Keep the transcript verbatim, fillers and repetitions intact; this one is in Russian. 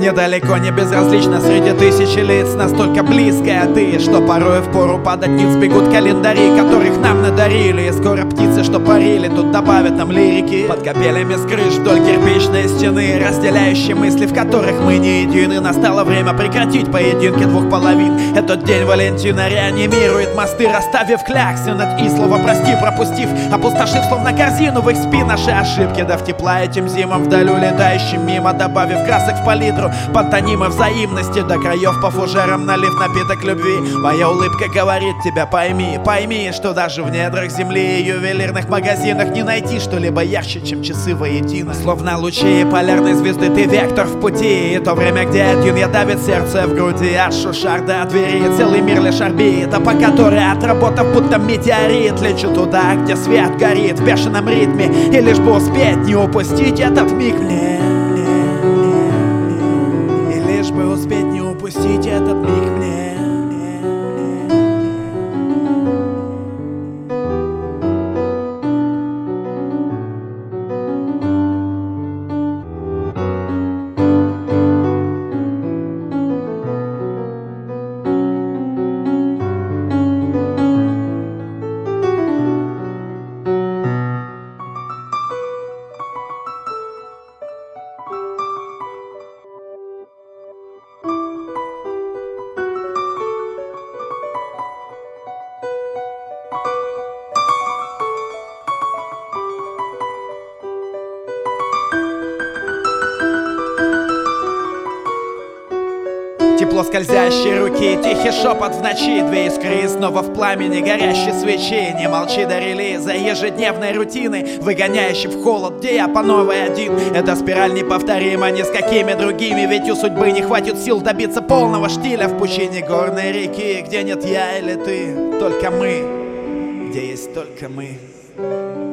Мне далеко не безразлично среди тысячи лиц, настолько близкая ты, что порой впору падать ниц. Бегут календари, которых нам надарили, и скоро птицы, что парили, тут добавят нам лирики. Под капелями с крыш вдоль кирпичной стены, разделяющие мысли, в которых мы не едины. Настало время прекратить поединки двух половин. Этот день Валентина реанимирует мосты, расставив кляксы над и слово прости пропустив, опустошив словно корзину в их спин наши ошибки. Дав тепла этим зимам вдаль улетающим мимо, добавив красок в палитру, пантонимы взаимности до краев, по фужерам налив напиток любви. Моя улыбка говорит тебя: пойми, пойми, что даже в недрах земли и ювелирных магазинах не найти что-либо ярче, чем часы воедино. Словно лучи полярной звезды ты вектор в пути, и то время, где один я давит сердце в груди. От шушар до двери целый мир лишь орбита, по которой, отработав будто метеорит, лечу туда, где свет горит в бешеном ритме, и лишь бы успеть не упустить этот миг мне. И лишь бы успеть не упустить этот миг мне. Тепло скользящей руки, тихий шепот в ночи, две искры снова в пламени горящей свечи. Не молчи до релиза ежедневной рутины, выгоняющей в холод, где я по новой один. Эта спираль неповторима ни с какими другими, ведь у судьбы не хватит сил добиться полного штиля в пучине горной реки, где нет я или ты, только мы, где есть только мы.